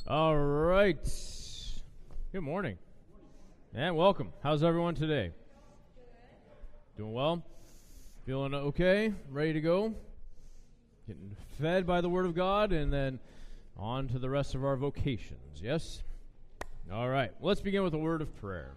All right. Good morning. And welcome. How's everyone today? Doing well? Feeling okay? Ready to go? Getting fed by the Word of God, and then on to the rest of our vocations, yes? All right. Let's begin with a word of prayer.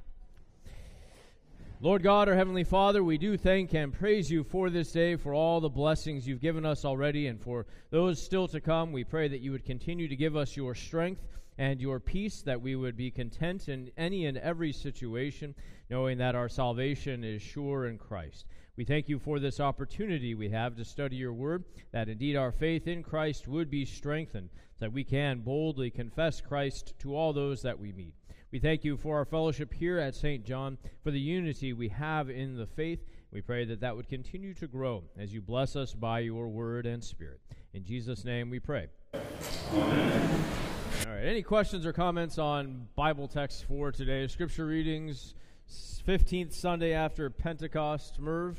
Lord God, our Heavenly Father, we do thank and praise you for this day, for all the blessings you've given us already, and for those still to come. We pray that you would continue to give us your strength and your peace, that we would be content in any and every situation, knowing that our salvation is sure in Christ. We thank you for this opportunity we have to study your word, that indeed our faith in Christ would be strengthened, that we can boldly confess Christ to all those that we meet. We thank you for our fellowship here at St. John, for the unity we have in the faith. We pray that that would continue to grow as you bless us by your word and spirit. In Jesus' name we pray. Amen. All right, any questions or comments on Bible text for today? Scripture readings, 15th Sunday after Pentecost. Merv?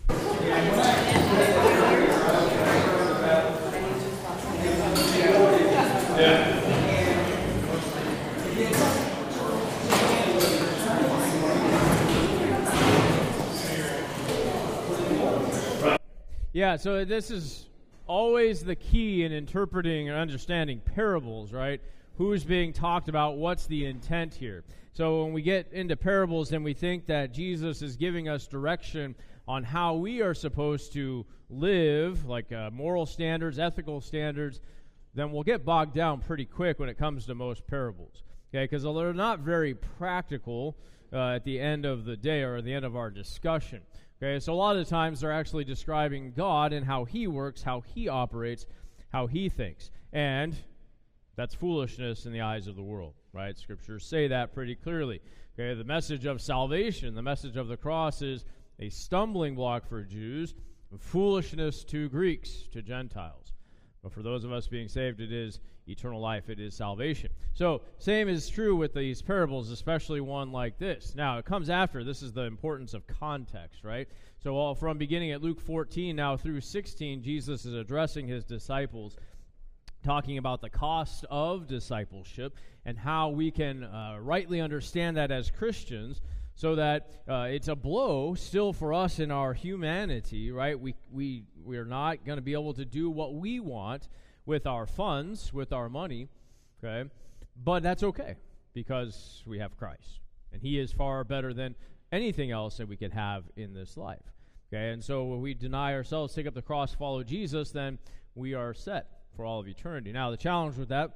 Yeah, so this is always the key in interpreting and understanding parables, right? Who's being talked about? What's the intent here? So when we get into parables and we think that Jesus is giving us direction on how we are supposed to live, like moral standards, ethical standards, then we'll get bogged down pretty quick when it comes to most parables, okay? Because they're not very practical at the end of the day or at the end of our discussion. Okay, so a lot of the times they're actually describing God and how he works, how he operates, how he thinks. And that's foolishness in the eyes of the world, right? Scriptures say that pretty clearly. Okay, the message of salvation, the message of the cross is a stumbling block for Jews, foolishness to Greeks, to Gentiles. But for those of us being saved, it is eternal life, it is salvation. So, same is true with these parables, especially one like this. Now, it comes after. This is the importance of context, right? So, from beginning at Luke 14 now through 16, Jesus is addressing his disciples, talking about the cost of discipleship and how we can rightly understand that as Christians, so that it's a blow still for us in our humanity, right? We are not going to be able to do what we want with our funds, with our money, okay? But that's okay, because we have Christ, and he is far better than anything else that we could have in this life, okay? And so when we deny ourselves, take up the cross, follow Jesus, then we are set for all of eternity. Now, the challenge with that,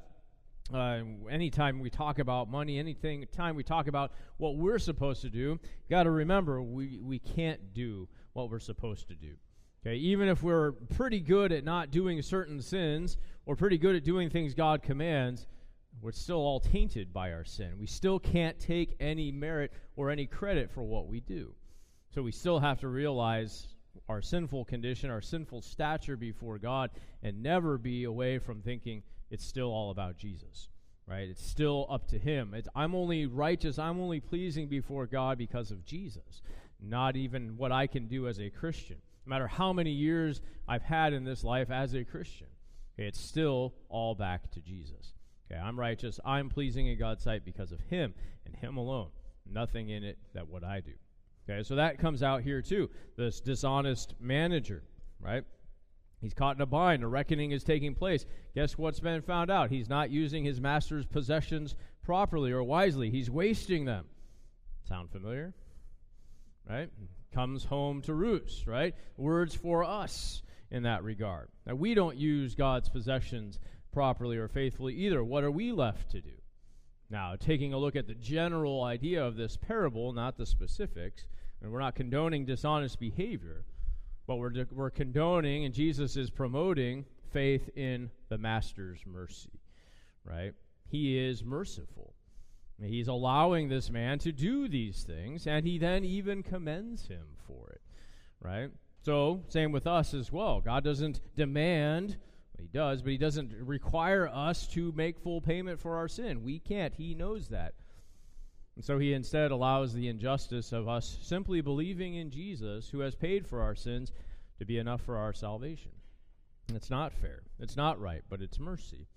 anytime we talk about money, time we talk about what we're supposed to do, you got to remember we can't do what we're supposed to do. Okay, even if we're pretty good at not doing certain sins or pretty good at doing things God commands, we're still all tainted by our sin. We still can't take any merit or any credit for what we do. So we still have to realize our sinful condition, our sinful stature before God, and never be away from thinking it's still all about Jesus, right? It's still up to him. I'm only righteous, I'm only pleasing before God because of Jesus, not even what I can do as a Christian. No matter how many years I've had in this life as a Christian, okay, it's still all back to Jesus. Okay, I'm righteous, I'm pleasing in God's sight because of him and him alone. Nothing in it that what I do. Okay, so that comes out here too. This dishonest manager, right? He's caught in a bind. A reckoning is taking place. Guess what's been found out? He's not using his master's possessions properly or wisely. He's wasting them. Sound familiar? Right? Comes home to roost, right? Words for us in that regard. Now, we don't use God's possessions properly or faithfully either. What are we left to do? Now, taking a look at the general idea of this parable, not the specifics, and we're not condoning dishonest behavior, but we're condoning, and Jesus is promoting faith in the Master's mercy, right? He is merciful. He's allowing this man to do these things, and he then even commends him for it, right? So, same with us as well. God doesn't demand, he does, but he doesn't require us to make full payment for our sin. We can't. He knows that. And so he instead allows the injustice of us simply believing in Jesus, who has paid for our sins, to be enough for our salvation. It's not fair. It's not right, but it's mercy.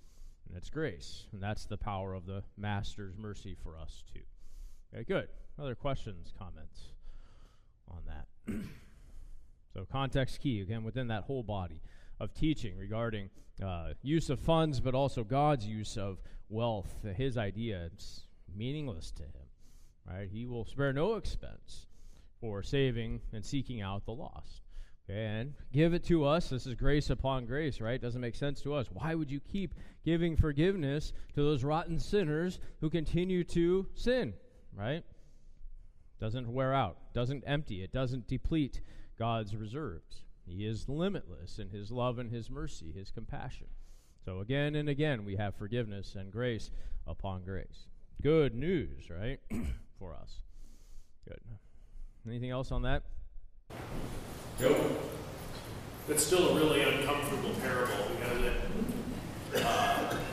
And it's grace. And that's the power of the Master's mercy for us too. Okay, good. Other questions, comments on that? So context key, again, within that whole body of teaching regarding use of funds, but also God's use of wealth. His idea, it's meaningless to him, right? He will spare no expense for saving and seeking out the lost. Okay, and give it to us. This is grace upon grace, right? Doesn't make sense to us. Why would you keep giving forgiveness to those rotten sinners who continue to sin, right? Doesn't wear out, doesn't empty, it doesn't deplete God's reserves. He is limitless in his love and his mercy, his compassion. So again and again, we have forgiveness and grace upon grace. Good news, right, for us. Good. Anything else on that? Nope. It's still a really uncomfortable parable because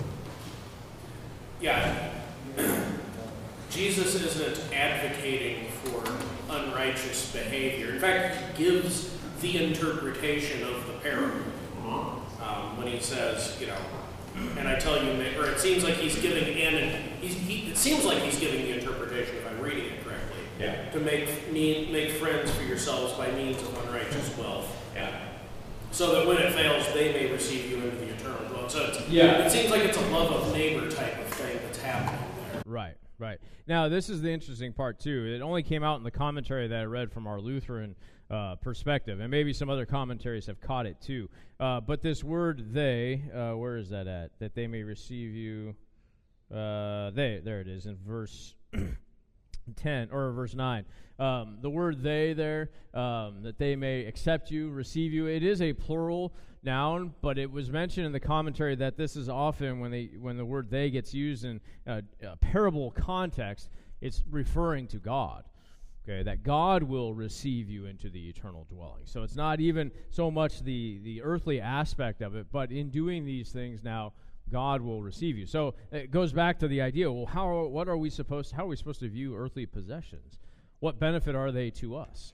Jesus isn't advocating for unrighteous behavior. In fact, he gives the interpretation of the parable when he says, and I tell you, or it seems like he's giving it seems like he's giving the interpretation, if I'm reading it correctly, to make friends for yourselves by means of unrighteous wealth, so that when it fails, they may receive you into the eternal dwelling. So it seems like it's a love of neighbor type of thing that's happening there. Right. Now, this is the interesting part, too. It only came out in the commentary that I read from our Lutheran perspective, and maybe some other commentaries have caught it, too. But this word, they, where is that at? That they may receive you, there it is, in verse 10, or verse 9. The word they there, that they may accept you, receive you, it is a plural noun, but it was mentioned in the commentary that this is often when the word they gets used in a parable context, it's referring to God. Okay, that God will receive you into the eternal dwelling. So it's not even so much the earthly aspect of it, but in doing these things now, God will receive you. So it goes back to the idea, well, how are we supposed to view earthly possessions? What benefit are they to us?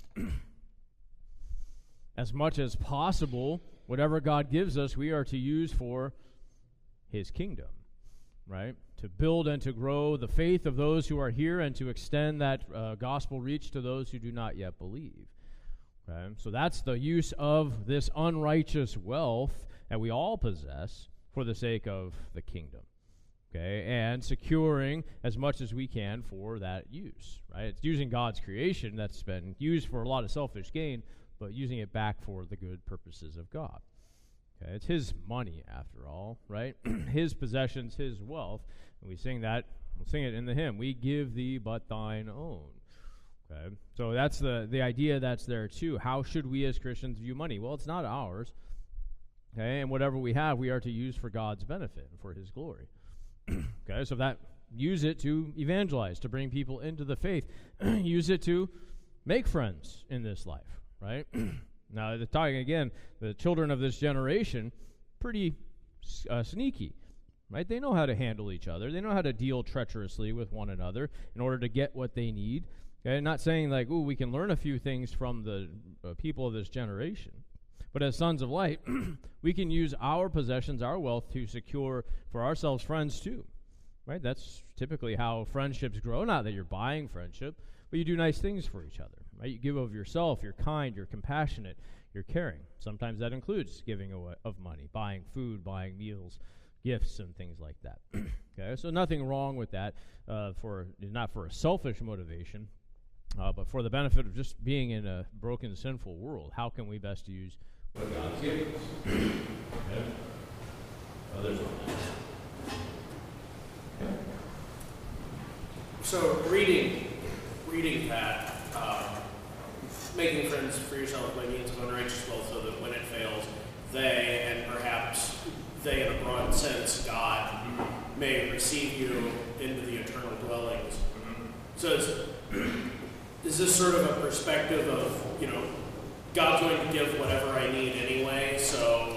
As much as possible, whatever God gives us, we are to use for his kingdom, right? To build and to grow the faith of those who are here and to extend that gospel reach to those who do not yet believe. Okay? So that's the use of this unrighteous wealth that we all possess for the sake of the kingdom. Okay, and securing as much as we can for that use, right? It's using God's creation that's been used for a lot of selfish gain, but using it back for the good purposes of God. Okay, it's his money, after all, right? His possessions, his wealth. And we sing that, we'll sing it in the hymn, we give thee but thine own. Okay, so that's the idea that's there too. How should we as Christians view money? Well, it's not ours. Okay, and whatever we have, we are to use for God's benefit and for his glory. Okay, so use it to evangelize, to bring people into the faith. Use it to make friends in this life, right? Now, talking again, the children of this generation, pretty sneaky, right? They know how to handle each other. They know how to deal treacherously with one another in order to get what they need. Okay, not saying like, ooh, we can learn a few things from the people of this generation. But as sons of light, we can use our possessions, our wealth, to secure for ourselves friends too, right? That's typically how friendships grow. Not that you're buying friendship, but you do nice things for each other, right? You give of yourself, you're kind, you're compassionate, you're caring. Sometimes that includes giving away of money, buying food, buying meals, gifts, and things like that. Okay, so nothing wrong with that, not for a selfish motivation, but for the benefit of just being in a broken, sinful world. How can we best use what God's given us? Okay. Others on that. Okay. So reading that, making friends for yourself by means of unrighteous wealth, so that when it fails, they, and perhaps they in a broad sense, God, may receive you into the eternal dwellings. So is this sort of a perspective of, God's going to give whatever I need anyway, so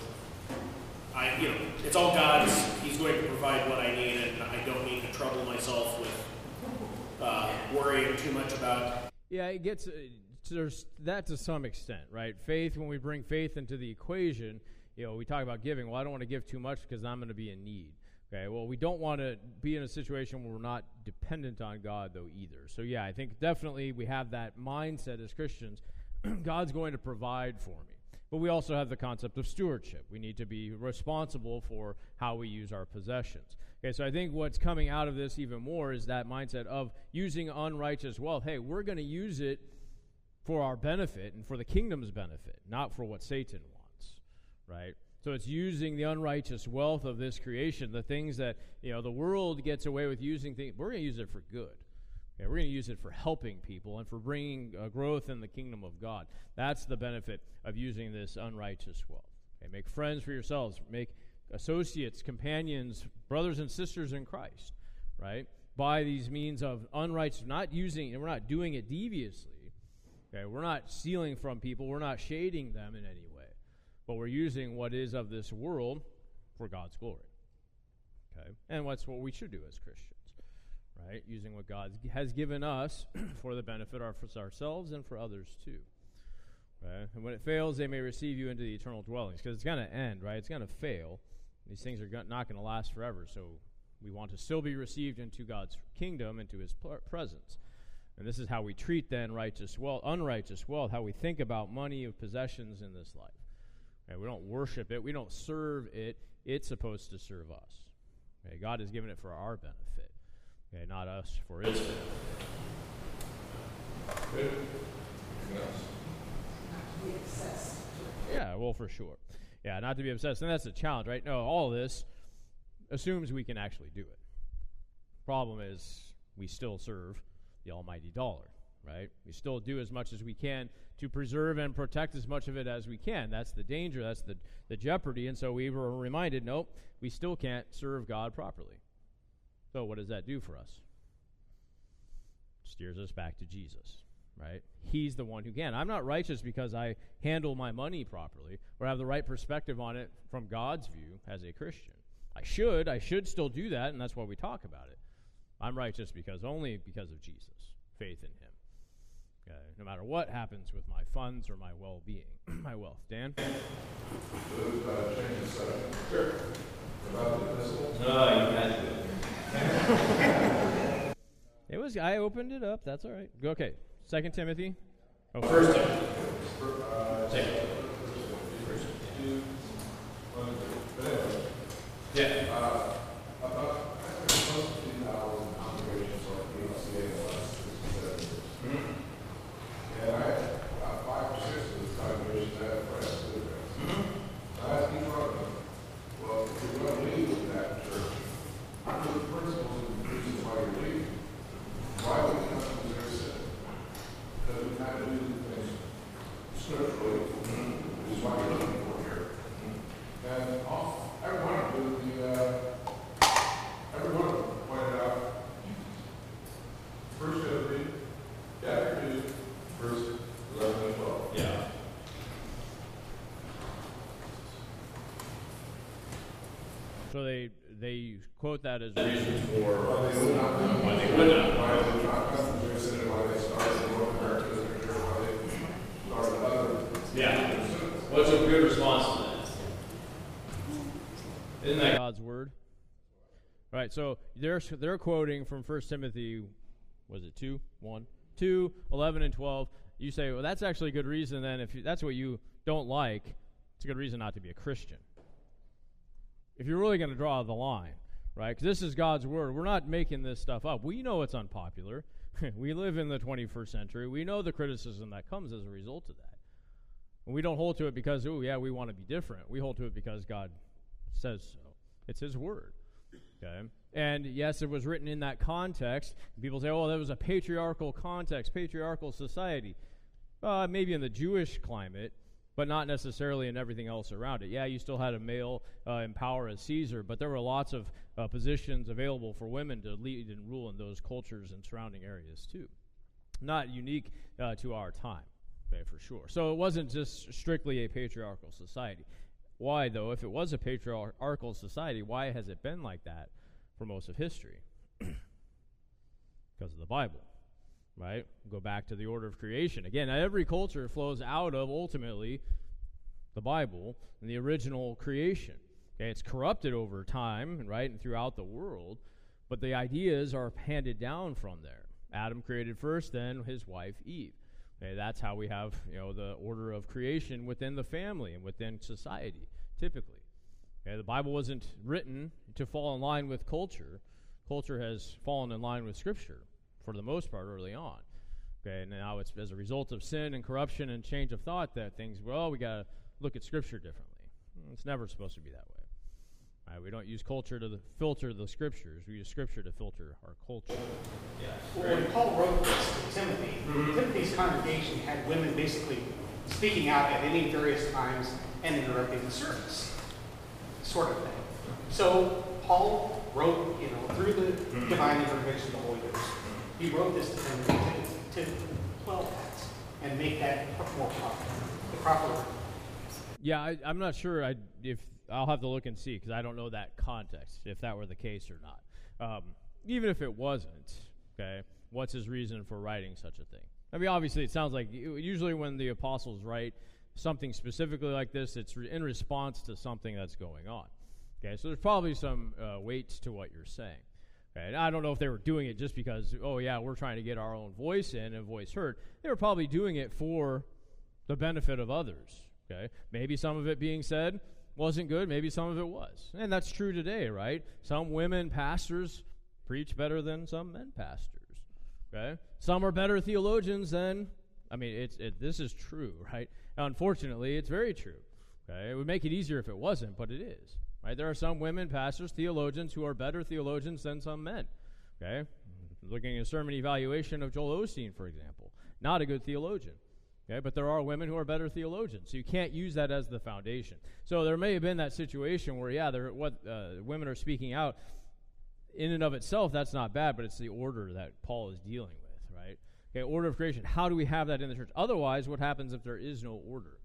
it's all God's. He's going to provide what I need, and I don't need to trouble myself with worrying too much about. Yeah, it gets there's that to some extent, right? Faith, when we bring faith into the equation, we talk about giving. Well, I don't want to give too much because I'm going to be in need. Okay, well, we don't want to be in a situation where we're not dependent on God, though, either. So, yeah, I think definitely we have that mindset as Christians. God's going to provide for me. But we also have the concept of stewardship. We need to be responsible for how we use our possessions. Okay, so I think what's coming out of this even more is that mindset of using unrighteous wealth. Hey, we're going to use it for our benefit and for the kingdom's benefit, not for what Satan wants, right? So it's using the unrighteous wealth of this creation, the things that, the world gets away with using things. We're going to use it for good. Okay, we're going to use it for helping people and for bringing growth in the kingdom of God. That's the benefit of using this unrighteous wealth. Okay, make friends for yourselves. Make associates, companions, brothers and sisters in Christ, right? By these means of unrighteous, we're not doing it deviously. Okay, we're not stealing from people. We're not shading them in any way. But we're using what is of this world for God's glory. Okay? And that's what we should do as Christians, right? Using what God has given us for the benefit of ourselves and for others too. Okay? And when it fails, they may receive you into the eternal dwellings, because it's going to end, right? It's going to fail. These things are not going to last forever, so we want to still be received into God's kingdom, into his presence. And this is how we treat then unrighteous wealth, how we think about money and possessions in this life. Okay, we don't worship it. We don't serve it. It's supposed to serve us. Okay, God has given it for our benefit. Okay, not us for its benefit. Good. Anything else? Not to be obsessed. Yeah, well, for sure. Yeah, not to be obsessed. And that's the challenge, right? No, all of this assumes we can actually do it. Problem is, we still serve the almighty dollar, right? We still do as much as we can to preserve and protect as much of it as we can. That's the danger. That's the jeopardy. And so we were reminded, nope, we still can't serve God properly. So what does that do for us? Steers us back to Jesus, right? He's the one who can. I'm not righteous because I handle my money properly or have the right perspective on it from God's view as a Christian. I should still do that, and that's why we talk about it. I'm righteous only because of Jesus, faith in him. Okay, no matter what happens with my funds or my well-being, my wealth. Dan? Change the subject. Sure. About the epistle? No, you guys do. I opened it up. That's all right. Okay. 2 Timothy. Oh, First Timothy. Second. Yeah. About close to 2,000 congregations like PCA in the last 67 years. And I had about 5 or 6 of those congregations I had friends with them. I asked each one of them, well, if you're going to leave that church, what are the principles and reasons why you're leaving? Why would you come to their sin? Because we kind of do things scripturally, which is why you're looking for here. And every one of them pointed out 1 Timothy, chapter 2, verse 11 and 12. Yeah. So they quote that as Reasons for Why they would not come, why they would not. why they would not come to their sin, and why they started in North America, why they started other. Yeah. What's a good response to that? Isn't that God's word. Right, so they're quoting from 1 Timothy, was it 2, 1, 2, 11, and 12. You say, well, that's actually a good reason then. If that's what you don't like, it's a good reason not to be a Christian. If you're really going to draw the line, right? Because this is God's word. We're not making this stuff up. We know it's unpopular. We live in the 21st century. We know the criticism that comes as a result of that. And we don't hold to it because, we want to be different. We hold to it because God says so. It's his word. Okay? And yes, it was written in that context. People say, that was a patriarchal context, patriarchal society. Maybe in the Jewish climate, but not necessarily in everything else around it. Yeah, you still had a male in power as Caesar, but there were lots of positions available for women to lead and rule in those cultures and surrounding areas too. Not unique to our time, okay, for sure. So it wasn't just strictly a patriarchal society. Why, though, if it was a patriarchal society, why has it been like that for most of history? Because of the Bible, right? Go back to the order of creation. Again, every culture flows out of, ultimately, the Bible, and the original creation. Okay, it's corrupted over time, right, and throughout the world, but the ideas are handed down from there. Adam created first, then his wife Eve. Okay, that's how we have, the order of creation within the family and within society, typically. Okay, the Bible wasn't written to fall in line with culture. Culture has fallen in line with Scripture for the most part early on. Okay, and now it's as a result of sin and corruption and change of thought that we got to look at Scripture differently. It's never supposed to be that way. We don't use culture to filter the Scriptures. We use Scripture to filter our culture. Well, when Paul wrote this to Timothy, Timothy's congregation had women basically speaking out at any various times and interrupting the service, sort of thing. So Paul wrote, through the divine intervention of the Holy Ghost, he wrote this to Timothy to quell that and make that more proper, the proper. Yeah, I'm not sure if I'll have to look and see because I don't know that context, if that were the case or not. Even if it wasn't, okay, what's his reason for writing such a thing? I mean, obviously, it sounds like usually when the apostles write something specifically like this, it's in response to something that's going on. Okay, so there's probably some weight to what you're saying. Okay, and I don't know if they were doing it just because, we're trying to get our own voice in and voice heard. They were probably doing it for the benefit of others. Okay, maybe some of it being said wasn't good, maybe some of it was. And that's true today, right? Some women pastors preach better than some men pastors. Okay? Some are better theologians than, this is true, right? Unfortunately, it's very true. Okay? It would make it easier if it wasn't, but it is. Right? There are some women pastors, theologians, who are better theologians than some men. Okay? Looking at a sermon evaluation of Joel Osteen, for example. Not a good theologian. Okay, but there are women who are better theologians, so you can't use that as the foundation. So there may have been that situation where, women are speaking out. In and of itself, that's not bad, but it's the order that Paul is dealing with, right? Okay, order of creation. How do we have that in the church? Otherwise, what happens if there is no order?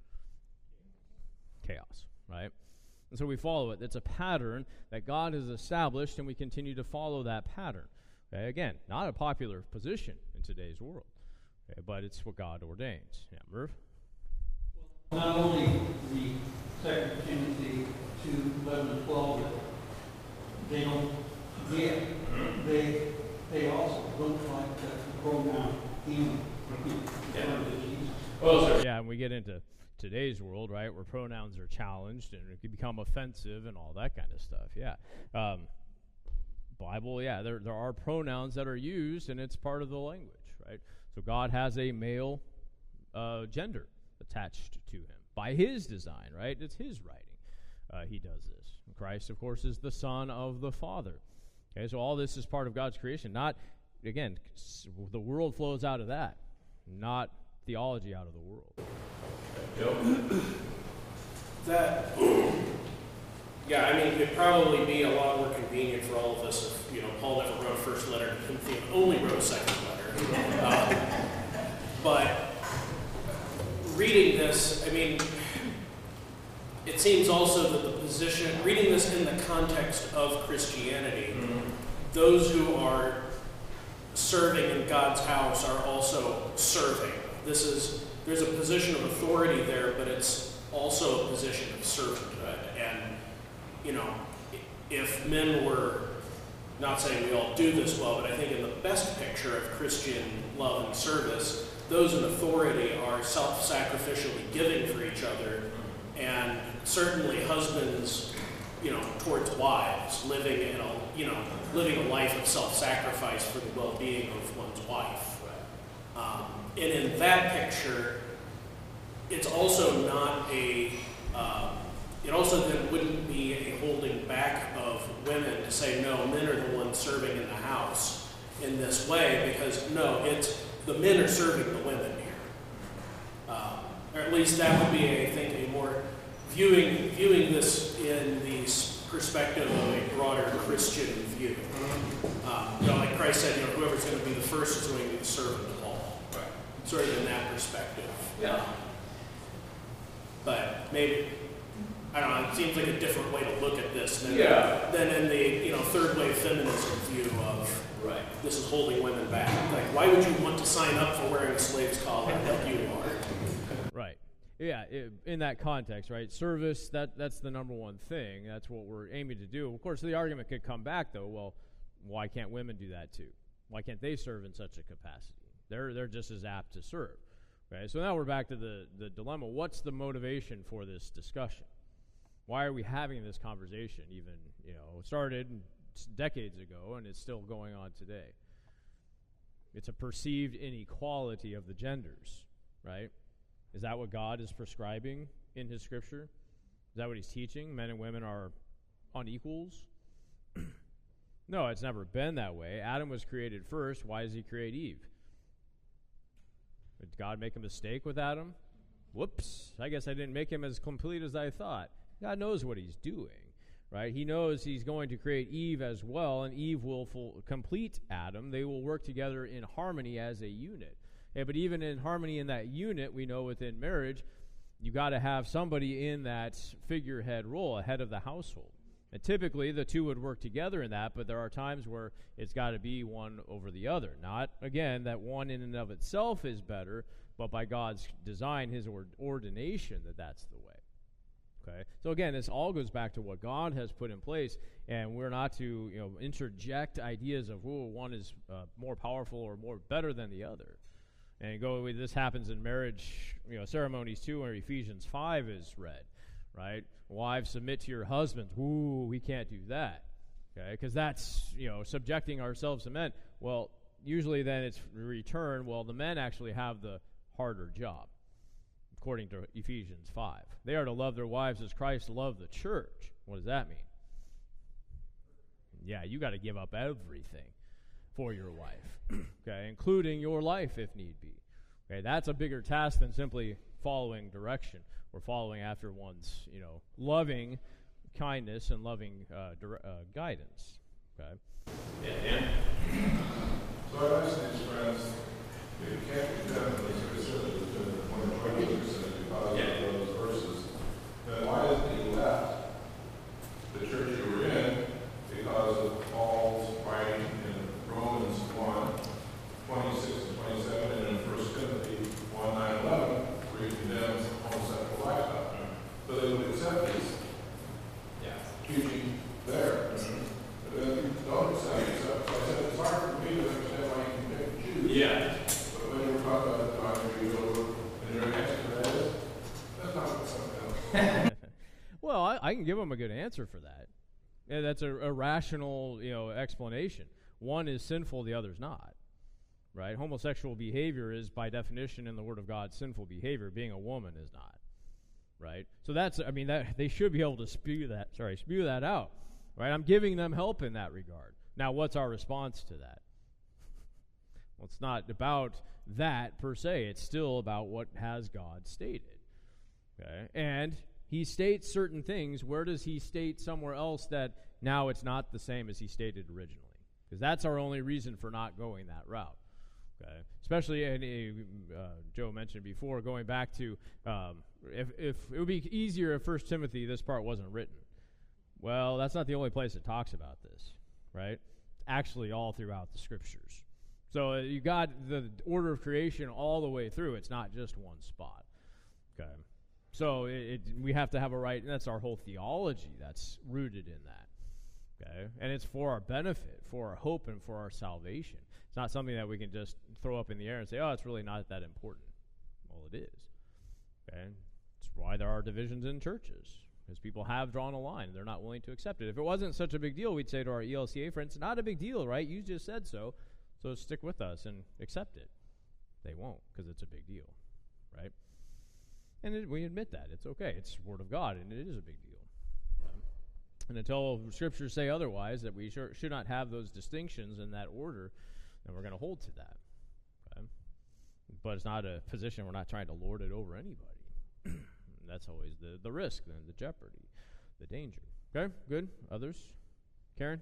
Chaos, right? And so we follow it. It's a pattern that God has established, and we continue to follow that pattern. Okay, again, not a popular position in today's world. Okay, but it's what God ordains. Yeah, Murph? Not only the 2 Timothy 2:11 and 12, they don't get, they also don't like the pronoun him. Yeah, and we get into today's world, right, where pronouns are challenged and it can become offensive and all that kind of stuff. Yeah. Bible, there are pronouns that are used, and it's part of the language, right? So God has a male gender attached to him by his design, right? It's his writing. He does this. Christ, of course, is the Son of the Father. Okay, so all this is part of God's creation. Not, again, the world flows out of that, not theology out of the world. It'd probably be a lot more convenient for all of us if, Paul never wrote a first letter to Timothy and only wrote a second letter. But reading this, it seems also that the position, reading this in the context of Christianity, those who are serving in God's house are also serving. There's a position of authority there, but it's also a position of servanthood. And, if men were, not saying we all do this well, but I think in the best picture of Christian love and service, those in authority are self-sacrificially giving for each other, and certainly husbands, towards wives, living a life of self-sacrifice for the well-being of one's wife. And in that picture, it's also not it also then wouldn't be a holding back of women to say, no, men are the ones serving in the house in this way, because no, it's the men are serving the women here. Or at least that would be, I think, a more viewing this in the perspective of a broader Christian view. Like Christ said, whoever's going to be the first is going to be the servant of all. Right. Sort of in that perspective. Yeah. But maybe, I don't know, it seems like a different way to look at this than in the third wave feminism view of this is holding women back. Like, why would you want to sign up for wearing a slave's collar like you are? Right. yeah, in that context, right? Service, that's the number one thing. That's what we're aiming to do. Of course, the argument could come back, though, well, why can't women do that too? Why can't they serve in such a capacity? They're just as apt to serve. Okay, so now we're back to the dilemma. What's the motivation for this discussion? Why are we having this conversation? Even, it started decades ago, and it's still going on today. It's a perceived inequality of the genders, right? Is that what God is prescribing in his scripture? Is that what he's teaching? Men and women are unequals? No, it's never been that way. Adam was created first. Why does he create Eve? Did God make a mistake with Adam? Whoops. I guess I didn't make him as complete as I thought. God knows what he's doing, right? He knows he's going to create Eve as well, and Eve will complete Adam. They will work together in harmony as a unit. Yeah, but even in harmony in that unit, we know within marriage, you got to have somebody in that figurehead role, head of the household. And typically, the two would work together in that, but there are times where it's got to be one over the other. Not, again, that one in and of itself is better, but by God's design, his ordination, that's the way. Okay? So again, this all goes back to what God has put in place, and we're not to interject ideas of, one is more powerful or more better than the other. And this happens in marriage, ceremonies too, where Ephesians 5 is read. Right? Wives, submit to your husbands. Ooh, we can't do that. Okay? Because that's, subjecting ourselves to men. Well, usually then it's return. Well, the men actually have the harder job, according to Ephesians 5. They are to love their wives as Christ loved the church. What does that mean? Yeah, you got to give up everything for your wife, okay, including your life if need be. Okay, that's a bigger task than simply following direction. We're following after one's, loving kindness and loving guidance. Okay. Yeah, Dan? So I asked these friends, if it can't be done, as I said, when the 20% because of those verses, then why isn't he left the church you were in because of Paul's writing in Romans 1, 26 and 27, and in 1 Timothy 1, 9, 11, where he condemns homosexual lifestyle. So they would accept his teaching there. But then don't accept it. So I said, it's hard for me to understand why you can pick and choose. Yeah. But when you're talking about the time you go, and your answer to that is, that's not something else. Well, I can give them a good answer for that. Yeah, that's a rational, explanation. One is sinful, the other's not. Right? Homosexual behavior is, by definition, in the Word of God, sinful behavior. Being a woman is not. Right? So that they should be able to spew that out. Right? I'm giving them help in that regard. Now, what's our response to that? Well, it's not about that per se. It's still about what has God stated. Okay? And he states certain things. Where does he state somewhere else that now it's not the same as he stated originally? Because that's our only reason for not going that route. Okay, especially, Joe mentioned before, going back to, if it would be easier if 1 Timothy, this part wasn't written. Well, that's not the only place it talks about this, right? Actually, all throughout the Scriptures. So you got the order of creation all the way through. It's not just one spot. Okay, so we have to have a right, and that's our whole theology that's rooted in that. Okay, and it's for our benefit, for our hope, and for our salvation. It's not something that we can just throw up in the air and say, oh, it's really not that important. Well, it is. Okay? It's why there are divisions in churches, because people have drawn a line, and they're not willing to accept it. If it wasn't such a big deal, we'd say to our ELCA friends, it's not a big deal, right? You just said so stick with us and accept it. They won't, because it's a big deal, right? And we admit that. It's okay. It's the Word of God, and it is a big deal. And until Scriptures say otherwise, that we should not have those distinctions in that order, then we're going to hold to that. Okay? But it's not a position we're not trying to lord it over anybody. That's always the risk, then, the jeopardy, the danger. Okay, good. Others? Karen?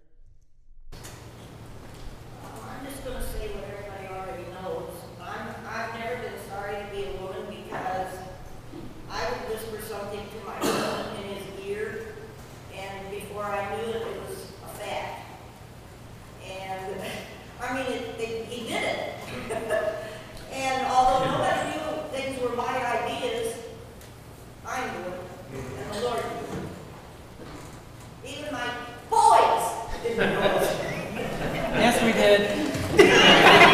I'm just going to say what everybody already knows. I've never been sorry to be a woman because I would whisper something to my husband in his ear, and before I knew it, it was a fact. And, he did it. And although nobody knew things were my ideas, did.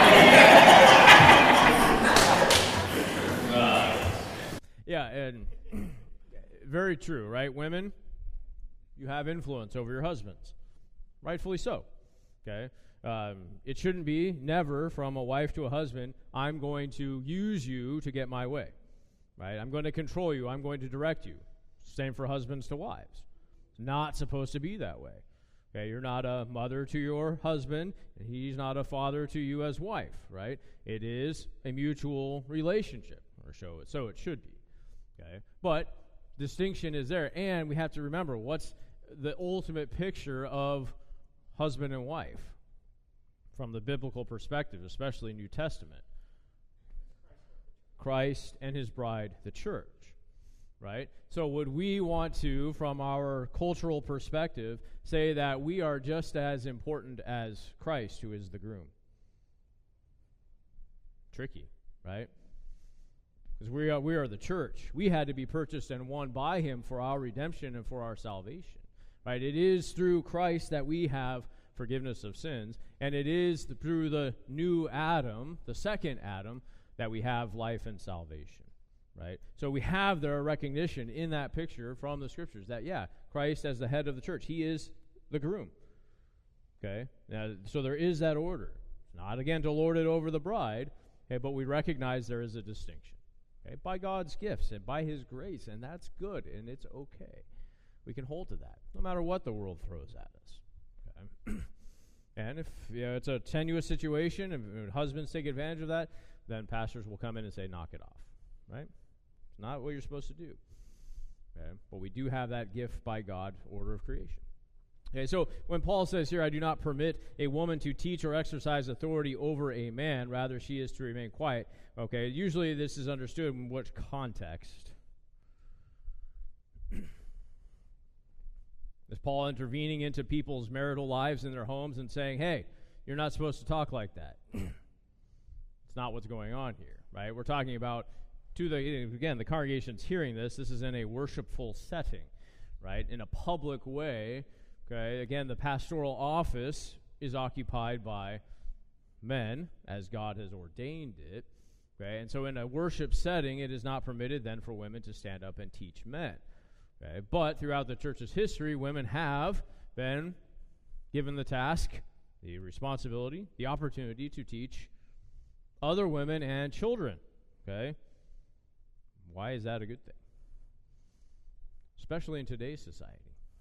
Yeah, and very true, right? Women, you have influence over your husbands. Rightfully so. Okay? It shouldn't be never from a wife to a husband, I'm going to use you to get my way. Right? I'm going to control you. I'm going to direct you. Same for husbands to wives. It's not supposed to be that way. Okay? You're not a mother to your husband, and he's not a father to you as wife, right? It is a mutual relationship, or so it should be. Okay? But distinction is there, and we have to remember what's the ultimate picture of husband and wife from the biblical perspective, especially New Testament. Christ and his bride, the church, right? So would we want to, from our cultural perspective, say that we are just as important as Christ, who is the groom? Tricky, right? Because we are the church. We had to be purchased and won by him for our redemption and for our salvation. Right? It is through Christ that we have forgiveness of sins, and it is through the new Adam, the second Adam, that we have life and salvation. Right? So we have their recognition in that picture from the Scriptures that, yeah, Christ as the head of the church, he is the groom. Okay? Now, so there is that order. Not, again, to lord it over the bride, okay, but we recognize there is a distinction. Okay, by God's gifts and by his grace, and that's good, and it's okay. We can hold to that, no matter what the world throws at us. Okay? And if it's a tenuous situation, and husbands take advantage of that, then pastors will come in and say, knock it off. Right? It's not what you're supposed to do. Okay? But we do have that gift by God, order of creation. Okay, so when Paul says here, I do not permit a woman to teach or exercise authority over a man, rather she is to remain quiet. Okay, usually this is understood in what context? Is Paul intervening into people's marital lives in their homes and saying, hey, you're not supposed to talk like that? It's not what's going on here, right? We're talking about, the congregation's hearing this. This is in a worshipful setting, right? In a public way. Okay, again, the pastoral office is occupied by men, as God has ordained it. Okay, and so in a worship setting, it is not permitted then for women to stand up and teach men. Okay, but throughout the church's history, women have been given the task, the responsibility, the opportunity to teach other women and children. Okay, why is that a good thing? Especially in today's society.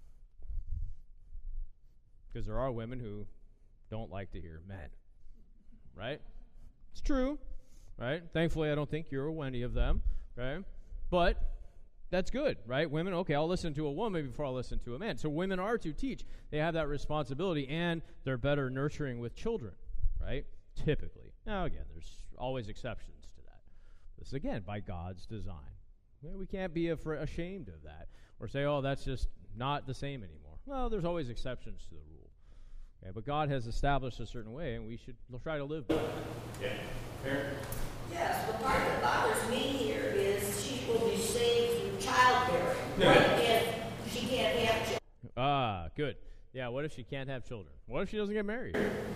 Because there are women who don't like to hear men, right? It's true, right? Thankfully, I don't think you're any of them, okay? But that's good, right? Women, okay, I'll listen to a woman before I'll listen to a man. So women are to teach. They have that responsibility, and they're better nurturing with children, right? Typically. Now, again, there's always exceptions to that. This is, again, by God's design. We can't be ashamed of that or say, oh, that's just not the same anymore. Well, there's always exceptions to the rule. Okay, but God has established a certain way, and we should try to live by it. Yeah. Fair. Yes, the part that bothers me here is she will be saved through childbearing. Yeah. What if she can't have children? Ah, good. Yeah, what if she can't have children? What if she doesn't get married?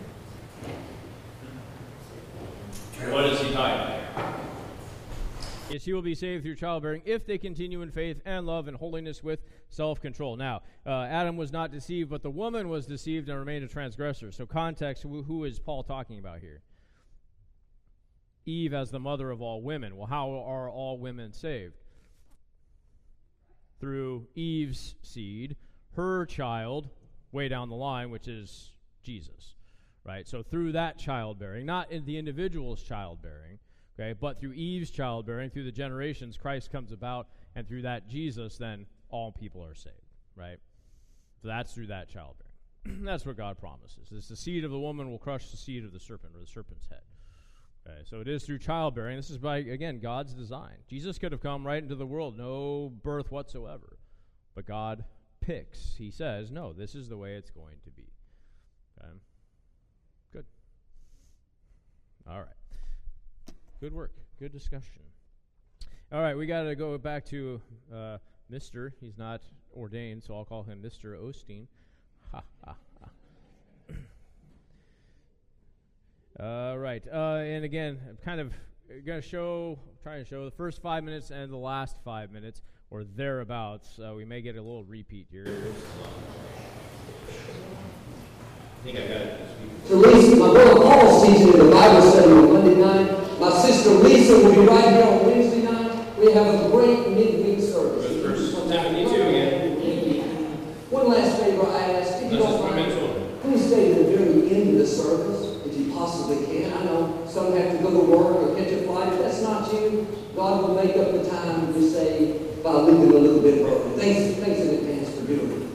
What is he talking about? Yes, she will be saved through childbearing if they continue in faith and love and holiness with self-control. Now, Adam was not deceived, but the woman was deceived and remained a transgressor. So context, who is Paul talking about here? Eve as the mother of all women. Well, how are all women saved? Through Eve's seed, her child, way down the line, which is Jesus, right? So through that childbearing, not in the individual's childbearing, okay, but through Eve's childbearing, through the generations, Christ comes about, and through that Jesus, then all people are saved, right? So that's through that childbearing. That's what God promises. It's the seed of the woman will crush the seed of the serpent, or the serpent's head. Okay, so it is through childbearing. This is by, again, God's design. Jesus could have come right into the world, no birth whatsoever. But God picks. He says, no, this is the way it's going to be. Okay? Good. All right. Good work. Good discussion. All right, we got to go back to Mr. He's not ordained, so I'll call him Mr. Osteen. Ha, ha, ha. Right. And again, I'm kind of trying to show the first 5 minutes and the last 5 minutes, or thereabouts. We may get a little repeat here. I think I got it. To Lisa, my brother Paul's teaching in the Bible study on Monday night. My sister Lisa will be right here on Wednesday night. We have a great midweek service. Verse 72 again. One last favor I ask, if you don't mind, please stay to the very end of the service, if you possibly can. I know some have to go to work or catch a flight. If that's not you, God will make up the time to say by leaving a little bit early. Thanks in advance for doing it.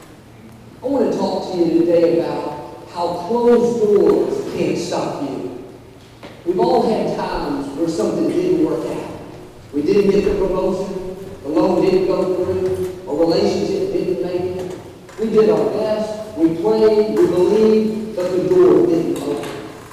I want to talk to you today about how closed doors can't stop you. We've all had times where something didn't work out. We didn't get the promotion, the loan didn't go through, a relationship didn't make it. We did our best, we prayed, we believed, but the door didn't open.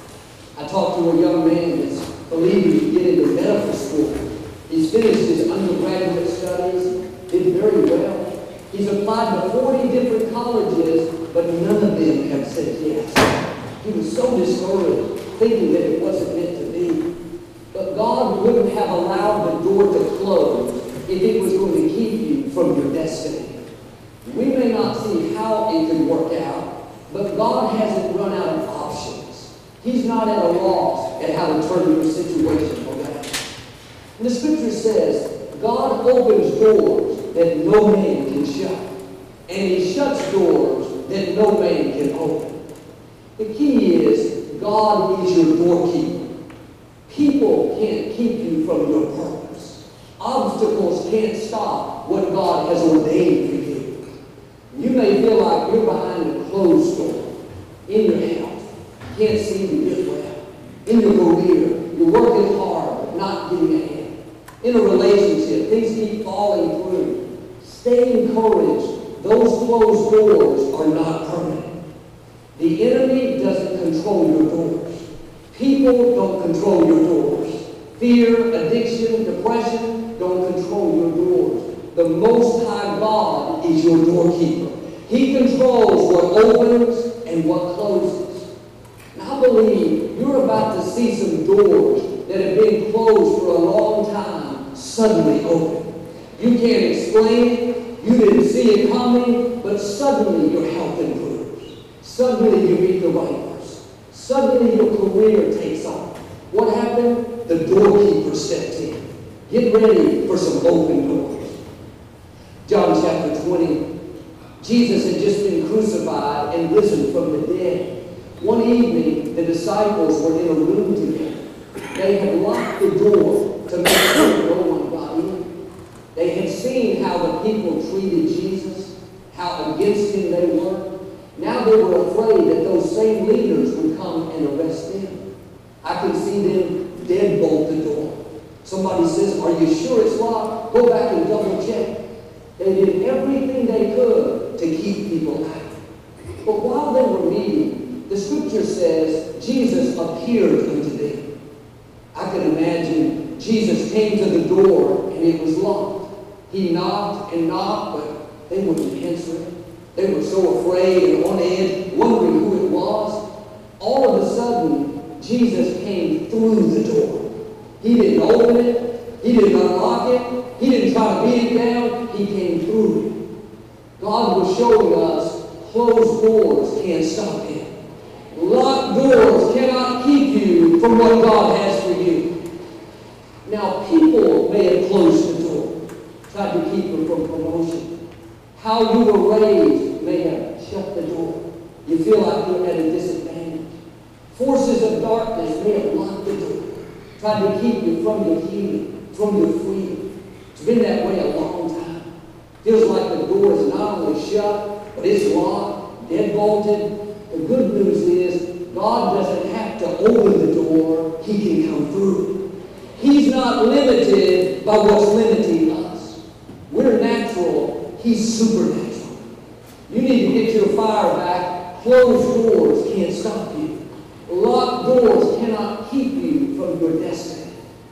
I talked to a young man that's believing to get into medical school. He's finished his undergraduate studies, did very well. He's applied to 40 different colleges, but none of them have said yes. He was so discouraged, thinking that it wasn't meant to be. But God wouldn't have allowed the door to close if it was going to keep you from your destiny. We may not see how it could work out, but God hasn't run out of options. He's not at a loss at how to turn your situation around. And the scripture says, God opens doors that no man can shut, and He shuts doors that no man can open. The key is, God is your doorkeeper. People can't keep you from your purpose. Obstacles can't stop what God has ordained for you. You may feel like you're behind a closed door in your health. You can't seem to get well. In your career, you're working hard but not getting ahead. In a relationship, things keep falling through. Stay encouraged. Those closed doors are not permanent. The enemy doesn't control your doors. People don't control your doors. Fear, addiction, depression don't control your doors. The Most High God is your doorkeeper. He controls what opens and what closes. And I believe you're about to see some doors that have been closed for a long time suddenly open. You can't explain it. You didn't see it coming, but suddenly your health improves. Suddenly you meet the right person. Suddenly your career takes off. What happened? The doorkeeper stepped in. Get ready for some open doors. John chapter 20. Jesus had just been crucified and risen from the dead. One evening, the disciples were in a room together. They had locked the door to make sure no one got in. They had seen how the people treated Jesus, how against Him they were. Now they were afraid that those same leaders would come and arrest them. I can see them deadbolt the door. Somebody says, "Are you sure it's locked? Go back and double check." They did everything they could to keep people out. But while they were meeting, the scripture says Jesus appeared unto them. I can imagine Jesus came to the door and it was locked. He knocked and knocked, but they wouldn't answer it. They were so afraid and on edge, wondering who it was. All of a sudden, Jesus came through the door. He didn't open it. He didn't unlock it. He didn't try to beat it down. He came through it. God was showing us closed doors can't stop Him. Locked doors cannot keep you from what God has for you. Now, people may have closed the door, tried to keep you from promotion. How you were raised may have shut the door. You feel like you're at a disadvantage. Forces of darkness may have locked the door, tried to keep you from your healing, from your freedom. It's been that way a long time. Feels like the door is not only shut, but it's locked, deadbolted. The good news is God doesn't have to open the door. He can come through. He's not limited by what's limiting us. We're natural. He's supernatural. You need to get your fire back. Closed doors can't stop you. Locked doors cannot keep you from your destiny.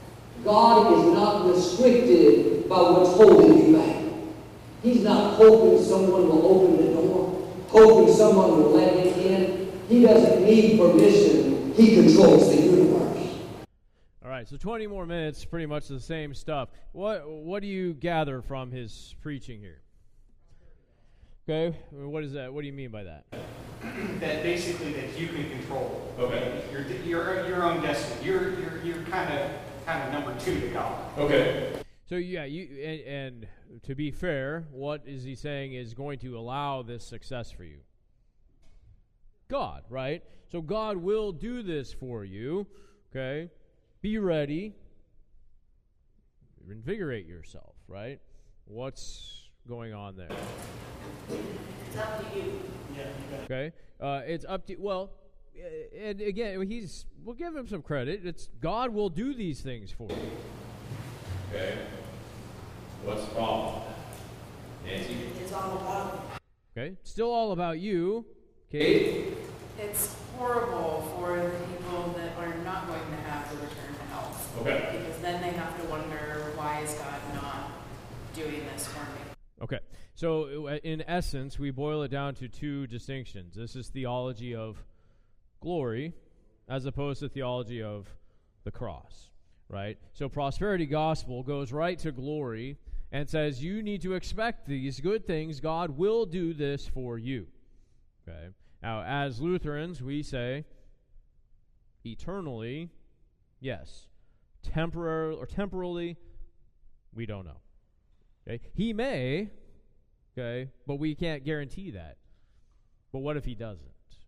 God is not restricted by what's holding you back. He's not hoping someone will open the door, hoping someone will let Him in. He doesn't need permission He controls the universe. All right, so 20 more minutes, pretty much the same stuff. What do you gather from his preaching here? Okay, what is that? What do you mean by that? That basically that you can control. Okay. Your own destiny. You're kind of number two to God. Okay. So yeah, and to be fair, what is he saying is going to allow this success for you? God, right? So God will do this for you. Okay, be ready. Invigorate yourself, right? What's going on there? It's up to you. Okay, it's up to and again, we'll give him some credit. It's God will do these things for you. Okay. What's the problem? Nancy? It's all about Okay, still all about you. Okay, It's horrible for the people that are not going to have the return to health. Okay. Because then they have to wonder, why is God not doing this for me? okay. So in essence, we boil it down to two distinctions. This is theology of glory, as opposed to theology of the cross, right? So prosperity gospel goes right to glory and says you need to expect these good things. God will do this for you. Okay. Now, as Lutherans, we say eternally, yes. Temporally, we don't know. Okay. He may, okay, but we can't guarantee that. But what if he doesn't?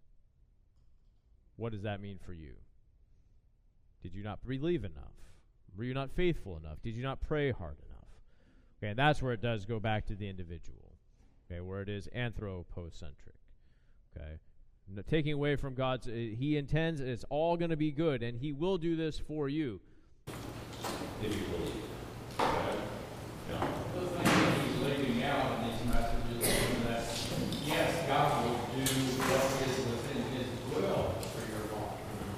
What does that mean for you? Did you not believe enough? Were you not faithful enough? Did you not pray hard enough? Okay, and that's where it does go back to the individual. Okay, where it is anthropocentric. Okay, taking away from God's, he intends it's all going to be good, and he will do this for you. If you believe. Okay. Yeah. Those things he's leaving out in these messages is that, yes, God will do what is within his will for your life.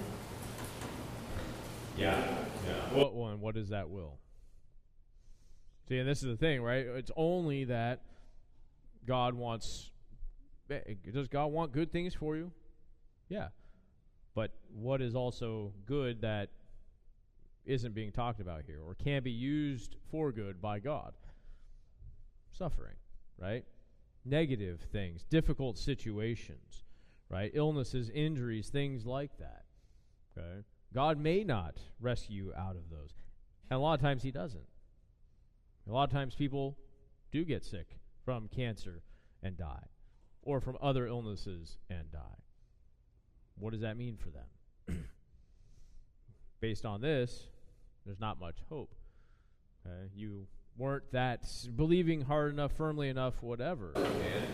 Yeah. What is that will? See, and this is the thing, right? It's only that God wants. Does God want good things for you? Yeah. But what is also good that isn't being talked about here or can be used for good by God? Suffering, right? Negative things, difficult situations, right? Illnesses, injuries, things like that. Okay? God may not rescue you out of those. And a lot of times he doesn't. A lot of times people do get sick from cancer and die, or from other illnesses and die. What does that mean for them? Based on this, there's not much hope. Okay? You weren't that believing hard enough, firmly enough, whatever. Well,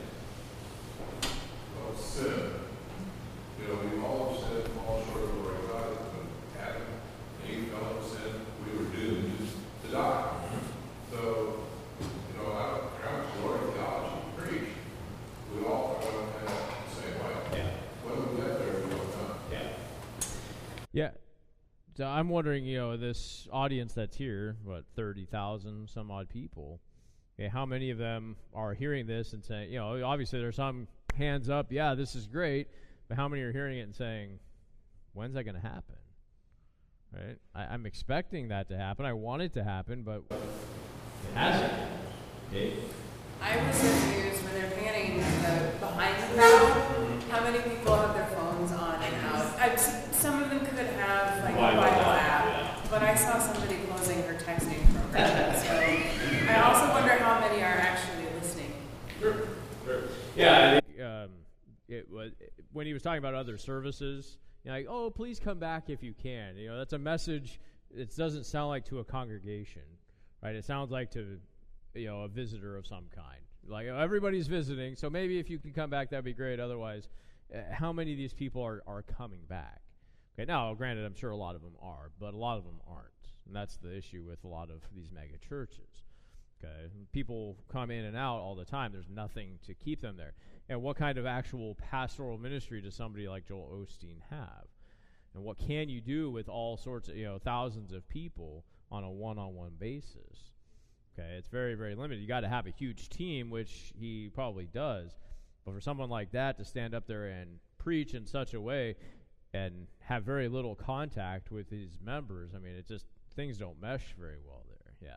sin. You know, we all have sinned, fall short of the glory of God. When Adam and Eve fell into sin, we were doomed to die. So, you know, out of glory theology preach, we all are going to end up the same way. Yeah. When we get there, we don't know. Yeah. Yeah. So I'm wondering, this audience that's here, 30,000 some odd people, okay, how many of them are hearing this and saying, obviously there's some hands up, yeah, this is great, but how many are hearing it and saying, when's that going to happen? Right? I'm expecting that to happen. I want it to happen, but It hasn't. Okay. I was confused when they're panning behind the crowd. How many people have their phones on and out? Some of them could have like a Bible app, but I saw somebody closing her texting program. So I also wonder how many are actually listening. Sure. Yeah. it was when he was talking about other services, like, oh, please come back if you can. That's a message. It doesn't sound like to a congregation, right? It sounds like to a visitor of some kind. Like, everybody's visiting, so maybe if you can come back, that'd be great. Otherwise, how many of these people are coming back? Okay, now, granted, I'm sure a lot of them are, but a lot of them aren't. And that's the issue with a lot of these mega churches. Okay, people come in and out all the time. There's nothing to keep them there. And what kind of actual pastoral ministry does somebody like Joel Osteen have? And what can you do with all sorts of, thousands of people on a one-on-one basis? Okay, it's very, very limited. You got to have a huge team, which he probably does. But for someone like that to stand up there and preach in such a way, and have very little contact with his members. I mean, it just, things don't mesh very well there. Yeah.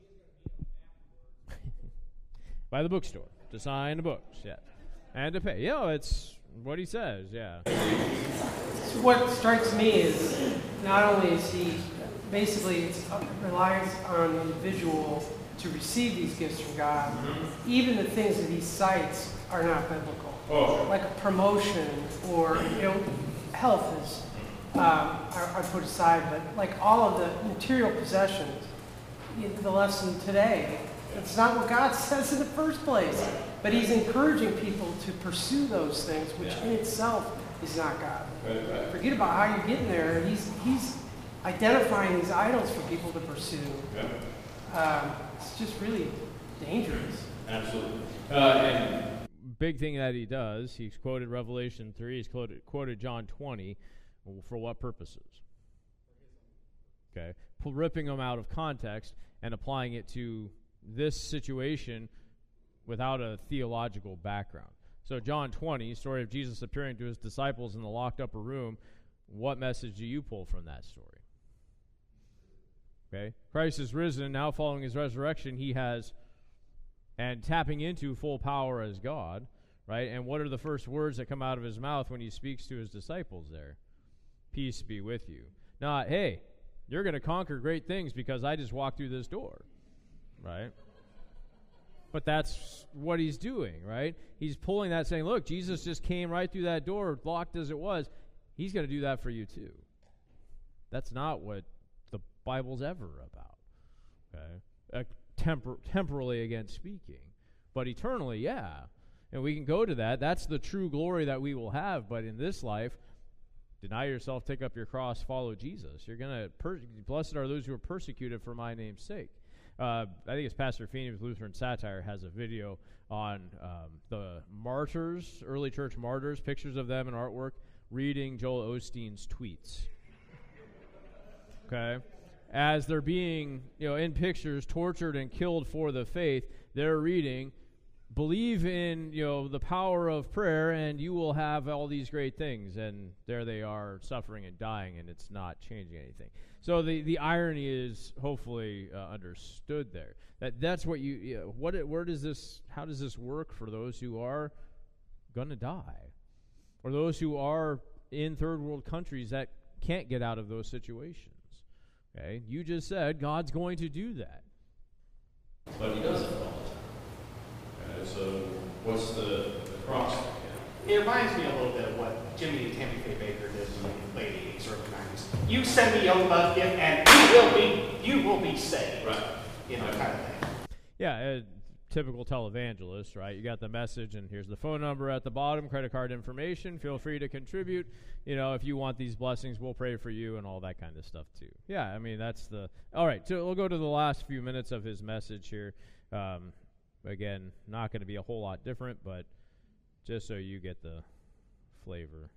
By the bookstore to sign the books, yes, and to pay. Yeah, it's what he says. Yeah. So what strikes me is not only is he basically it's relies on the individual to receive these gifts from God. Even the things that he cites are not biblical. Like a promotion or health is I put aside, but like all of the material possessions, the lesson today. It's not what God says in the first place, but he's encouraging people to pursue those things, which in itself is not God. Right. Forget about how you're getting there. He's identifying these idols for people to pursue. It's just really dangerous. Absolutely. And big thing that he does, he's quoted Revelation 3, he's quoted John 20. For what purposes? Okay, ripping them out of context and applying it to this situation without a theological background. So John 20, story of Jesus appearing to his disciples in the locked upper room, what message do you pull from that story? Okay, Christ is risen, now following his resurrection, he has, and tapping into full power as God, right? And what are the first words that come out of his mouth when he speaks to his disciples there? Peace be with you. Not, hey, you're going to conquer great things because I just walked through this door. Right? But that's what he's doing, right? He's pulling that, saying, look, Jesus just came right through that door, locked as it was. He's going to do that for you too. That's not what the Bible's ever about. Okay? Temporally, again, speaking. But eternally, yeah. And we can go to that. That's the true glory that we will have. But in this life, deny yourself, take up your cross, follow Jesus. You're going to, blessed are those who are persecuted for my name's sake. I think it's Pastor Feeney with Lutheran Satire has a video on the martyrs, early church martyrs, pictures of them in artwork, reading Joel Osteen's tweets. Okay? As they're being, in pictures, tortured and killed for the faith, they're reading, believe in, the power of prayer and you will have all these great things. And there they are suffering and dying and it's not changing anything. So the irony is hopefully understood there. That's what how does this work for those who are going to die? Or those who are in third world countries that can't get out of those situations? Okay, you just said God's going to do that. But he doesn't all the time. Okay, so what's the cross? It reminds me a little bit of what Jimmy and Tammy Faye Baker did in the late 80s, early 90s. You send me your love gift and you will be saved. Right. Kind of thing. Yeah, a typical televangelist, right? You got the message and here's the phone number at the bottom, credit card information, feel free to contribute. If you want these blessings, we'll pray for you and all that kind of stuff too. Yeah, I mean, all right, so we'll go to the last few minutes of his message here. Again, not going to be a whole lot different, but just so you get the flavor.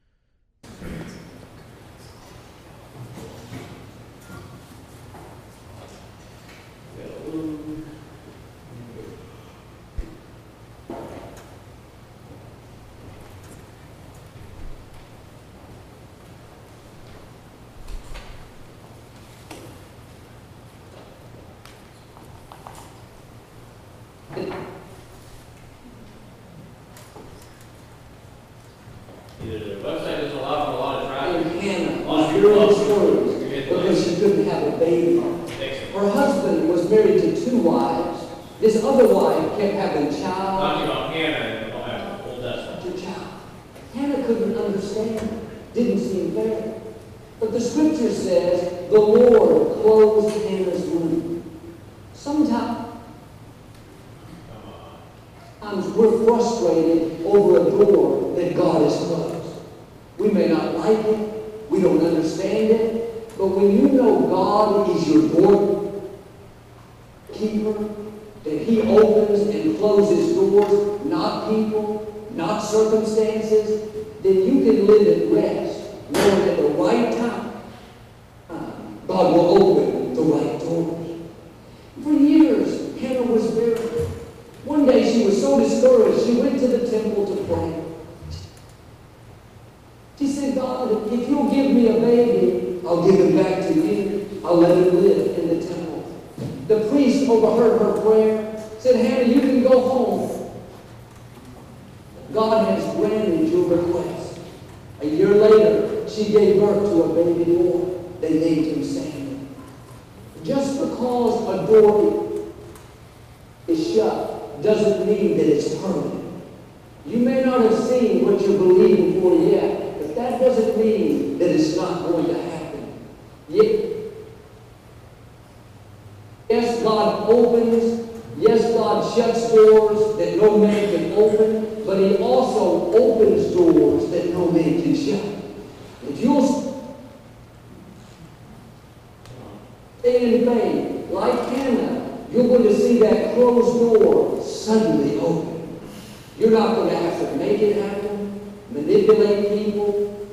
The website doesn't allow for a lot of traffic. And Hannah was very discouraged because she couldn't have a baby. Her husband was married to 2 wives. This other wife kept having child. Talking about Hannah in the Old Testament. Child. Hannah couldn't understand. Didn't seem fair. But the scripture says the Lord closed Hannah's womb. Sometimes we're frustrated over a door that God has closed. We may not like it, we don't understand it, but when you know God is your door keeper, that He opens and closes doors, not people, not circumstances, then you can live at rest, knowing at the right time, God will open the right doors. For years, Hannah was barren. One day she was so discouraged, she went to the temple to pray. She said, God, if overheard her prayer, said, Hannah, you can go home. God has granted your request. A year later, she gave birth to a baby boy. They named him Samuel. Just because a door is shut doesn't mean that it's permanent. You may not have seen what you're believing for yet, but that doesn't mean that it's not going to happen. Yes, God opens. Yes, God shuts doors that no man can open, but He also opens doors that no man can shut. If you'll stay in faith, like Hannah, you're going to see that closed door suddenly open. You're not going to have to make it happen, manipulate people,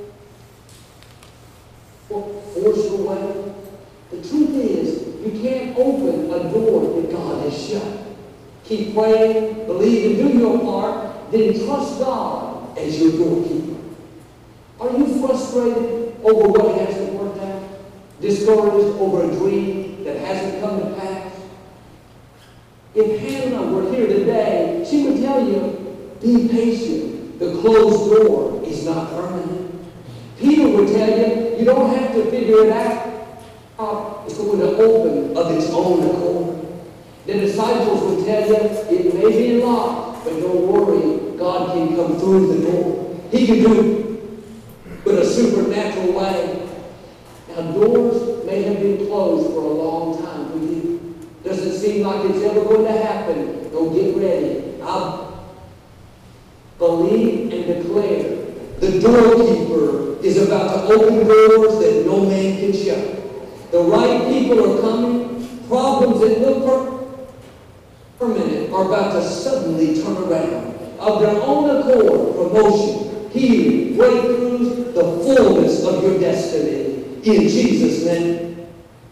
force your way. The truth is, you can't open a door that God has shut. Keep praying, believe, and do your part, then trust God as your doorkeeper. Are you frustrated over what hasn't worked out? Discouraged over a dream that hasn't come to pass? If Hannah were here today, she would tell you, be patient. The closed door is not permanent. Peter would tell you, you don't have to figure it out. It's going to open of its own accord. The disciples would tell you, it may be locked, but don't worry, God can come through the door. He can do it in a supernatural way. Now, doors may have been closed for a long time for you. Doesn't seem like it's ever going to happen. Don't get ready. I believe and declare the doorkeeper is about to open doors that no man can shut. The right people are coming. Problems that look permanent are about to suddenly turn around. Of their own accord, promotion, healing, breakthroughs, the fullness of your destiny. In Jesus' name.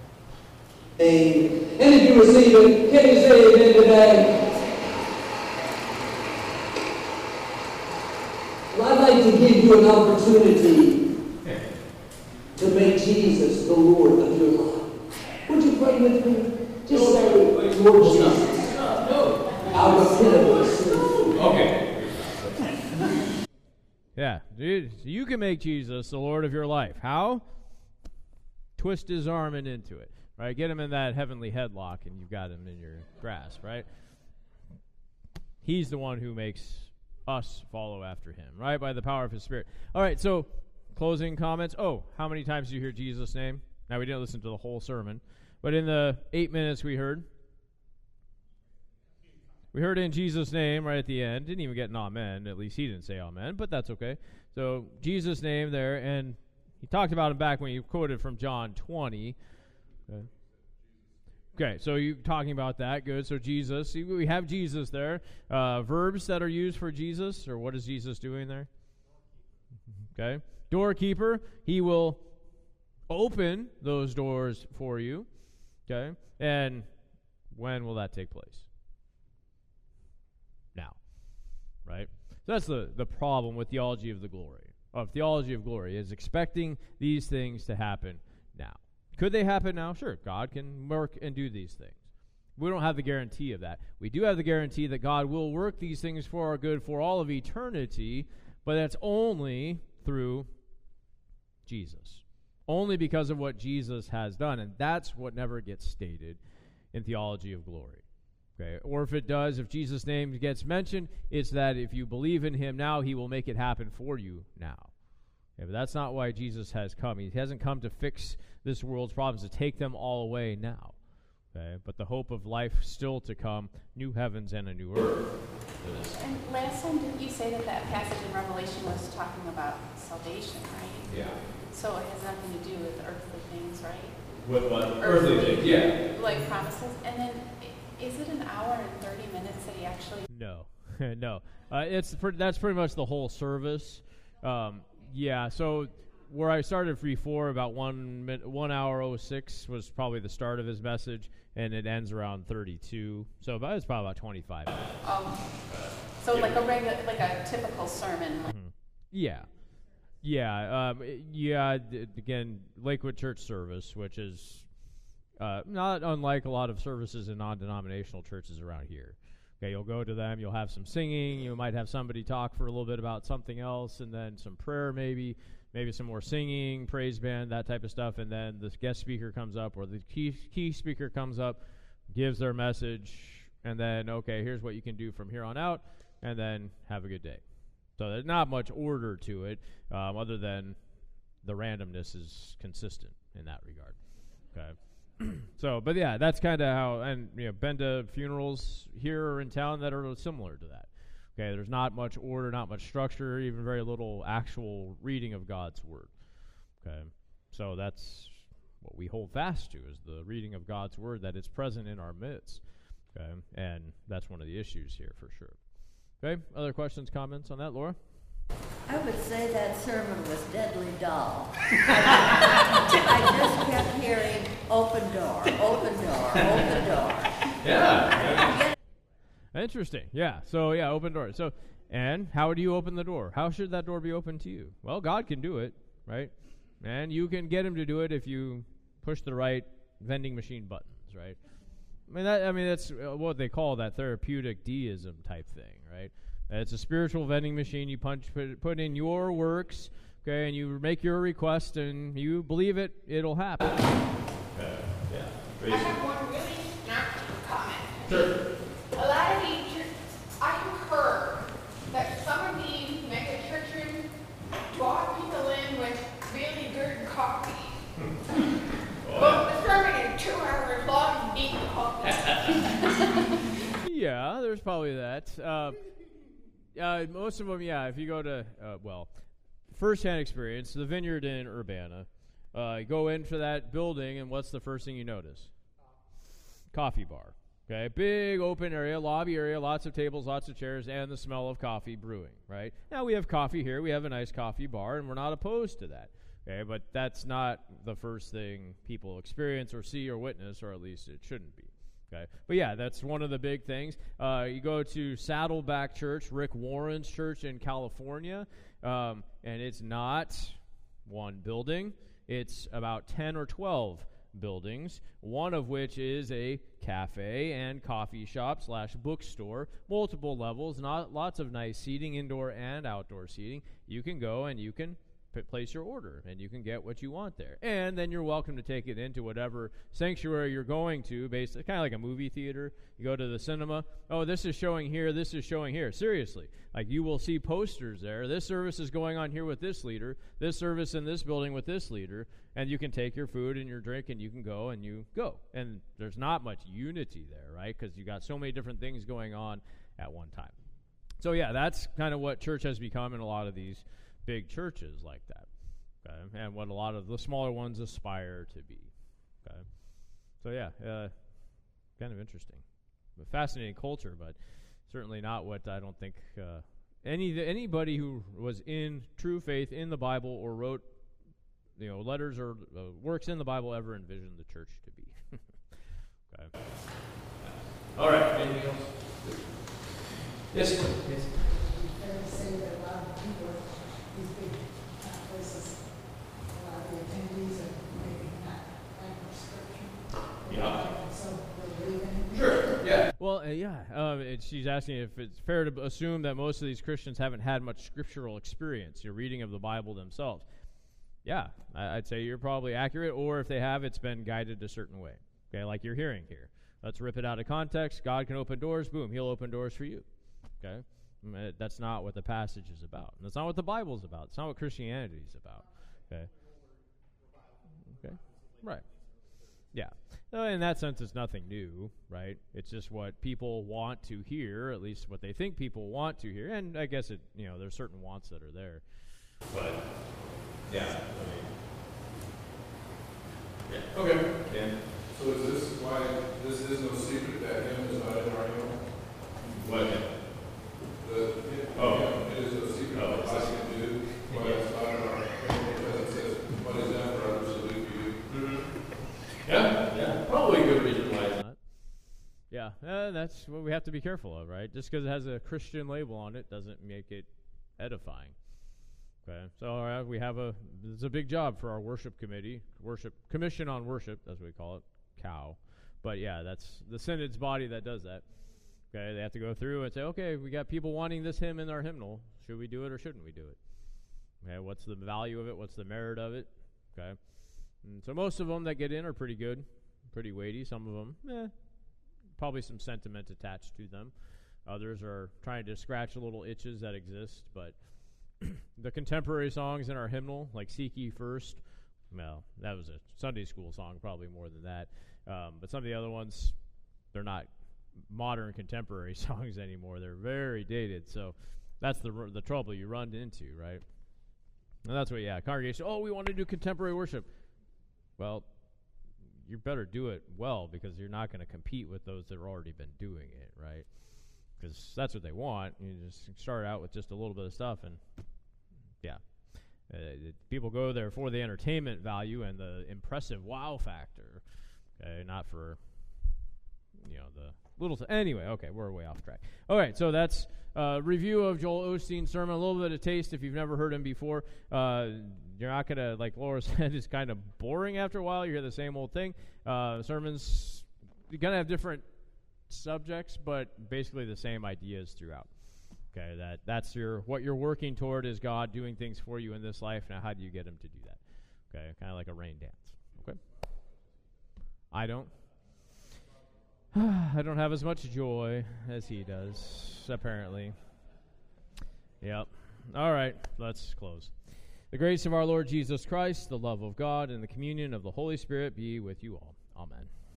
Amen. And if you receive it, can you say amen today? Well, I'd like to give you an opportunity to make Jesus the Lord of your life. Would you pray with me? Just say, Lord Jesus, I repent of my sins. Okay. Yeah, dude, you can make Jesus the Lord of your life. How? Twist his arm and into it, right? Get him in that heavenly headlock, and you've got him in your grasp, right? He's the one who makes us follow after him, right? By the power of his Spirit. All right, so closing comments. Oh, how many times do you hear Jesus' name? Now, we didn't listen to the whole sermon, but in the 8 minutes we heard in Jesus' name right at the end. Didn't even get an amen. At least he didn't say amen, but that's okay. So, Jesus' name there, and he talked about him back when you quoted from John 20. Okay, so you talking about that. Good. So Jesus, see, we have Jesus there. Verbs that are used for Jesus, or what is Jesus doing there? Okay. Doorkeeper, he will open those doors for you. Okay. And when will that take place? Now. Right? So that's the problem with theology of the glory. Theology of glory is expecting these things to happen now. Could they happen now? Sure, God can work and do these things. We don't have the guarantee of that. We do have the guarantee that God will work these things for our good for all of eternity, but that's only through Jesus. Only because of what Jesus has done, and that's what never gets stated in theology of glory. Okay? Or if it does, if Jesus' name gets mentioned, it's that if you believe in him now, he will make it happen for you now. Okay, but that's not why Jesus has come. He hasn't come to fix this world's problems, to take them all away now. Okay? But the hope of life still to come, new heavens and a new earth. And last time, didn't you say that passage in Revelation was talking about salvation, right? Yeah. So it has nothing to do with earthly things, right? With what? Earthly things, yeah. Like promises. And then, is it an hour and 30 minutes that he actually... No. No. That's pretty much the whole service. Yeah, so where I started before, about 1 hour 06 was probably the start of his message, and it ends around 32. So it's probably about 25 minutes. So like a regular, like a typical sermon. Like Yeah. Again, Lakewood Church service, which is not unlike a lot of services in non-denominational churches around here. Okay, you'll go to them, you'll have some singing, you might have somebody talk for a little bit about something else, and then some prayer maybe some more singing, praise band, that type of stuff, and then the guest speaker comes up, or the key speaker comes up, gives their message, and then, okay, here's what you can do from here on out, and then have a good day. So there's not much order to it, other than the randomness is consistent in that regard. Okay. So, but yeah, that's kind of how, and been to funerals here or in town that are similar to that. Okay, there's not much order, not much structure, even very little actual reading of God's word. Okay, so that's what we hold fast to, is the reading of God's word, that it's present in our midst. Okay, and that's one of the issues here for sure. Okay, other questions, comments on that, Laura? I would say that sermon was deadly dull. I just kept hearing open door, open door, open door. Yeah. Interesting. Yeah. So, yeah, open door. So, and how do you open the door? How should that door be open to you? Well, God can do it, right? And you can get him to do it if you push the right vending machine buttons, right? I mean, that's what they call that therapeutic deism type thing, right? It's a spiritual vending machine. You put in your works, okay, and you make your request, and you believe it, it'll happen. I have one really snarky comment. Sure. A lot of these churches, I have heard that some of these mega churches draw people in with really good coffee. Well, the sermon is 2 hours long and deep coffee. Yeah, there's probably that. Most of them, yeah, if you go to, first-hand experience, the Vineyard in Urbana, go into that building, and what's the first thing you notice? Coffee bar. Okay, big open area, lobby area, lots of tables, lots of chairs, and the smell of coffee brewing, right? Now, we have coffee here. We have a nice coffee bar, and we're not opposed to that. Okay, but that's not the first thing people experience or see or witness, or at least it shouldn't be. Okay, but yeah, that's one of the big things. You go to Saddleback Church, Rick Warren's church in California, and it's not one building. It's about 10 or 12 buildings, one of which is a cafe and coffee shop / bookstore, multiple levels, not lots of nice seating, indoor and outdoor seating. You can go and you can place your order, and you can get what you want there. And then you're welcome to take it into whatever sanctuary you're going to, kind of like a movie theater. You go to the cinema. Oh, this is showing here, this is showing here. Seriously. Like, you will see posters there. This service is going on here with this leader, this service in this building with this leader, and you can take your food and your drink, and you can go, and you go. And there's not much unity there, right? Because you got so many different things going on at one time. So, yeah, that's kind of what church has become in a lot of these big churches like that, okay? And what a lot of the smaller ones aspire to be, okay? So yeah, kind of interesting, but fascinating culture, but certainly not what I don't think anybody who was in true faith in the Bible or wrote, letters or works in the Bible ever envisioned the church to be. Okay. All right. Anything else? Yes. Yes. Fair to say that a lot of people, these big places, a lot of the attendees are maybe not language scripture. Yeah. So they're leaving. Sure. Yeah. Well, she's asking if it's fair to assume that most of these Christians haven't had much scriptural experience, your reading of the Bible themselves. Yeah, I'd say you're probably accurate, or if they have, it's been guided a certain way. Okay, like you're hearing here. Let's rip it out of context. God can open doors. Boom, he'll open doors for you. Okay? That's not what the passage is about. And that's not what the Bible is about. It's not what Christianity is about. Okay? Okay? Right. Yeah. In that sense, it's nothing new, right? It's just what people want to hear, at least what they think people want to hear. And I guess there's certain wants that are there. But, yeah. Okay. Yeah. So is this why this is no secret that him is not in our hymn? What? It is no secret what I can do, but it's not in our hymn because it says, what is that for others to do for you? Mm-hmm. Yeah. Probably a good reason why it's not. Yeah, that's what we have to be careful of, right? Just because it has a Christian label on it doesn't make it edifying. Okay, so we have it's a big job for our worship committee, Commission on Worship, that's what we call it, cow. But yeah, that's the synod's body that does that. Okay, they have to go through and say, okay, we got people wanting this hymn in our hymnal. Should we do it or shouldn't we do it? Okay, what's the value of it? What's the merit of it? Okay, and so most of them that get in are pretty good, pretty weighty. Some of them, probably some sentiment attached to them. Others are trying to scratch little itches that exist, but the contemporary songs in our hymnal, like Seek Ye First, well, that was a Sunday school song, probably more than that. But some of the other ones, they're not modern contemporary songs anymore. They're very dated, so that's the trouble you run into, right? And that's what, congregation, we want to do contemporary worship. Well, you better do it well, because you're not going to compete with those that have already been doing it, right? Because that's what they want. You just start out with just a little bit of stuff, and people go there for the entertainment value and the impressive wow factor, okay, not for the little. Anyway, okay, we're way off track. All right, so that's review of Joel Osteen's sermon. A little bit of taste if you've never heard him before. You're not gonna, like Laura said, it's kind of boring after a while. You hear the same old thing. Sermons, you're gonna have different subjects, but basically the same ideas throughout. Okay, that's what you're working toward is God doing things for you in this life. Now, how do you get Him to do that? Okay, kind of like a rain dance. Okay, I don't have as much joy as he does, apparently. Yep. All right, let's close. The grace of our Lord Jesus Christ, the love of God, and the communion of the Holy Spirit be with you all. Amen.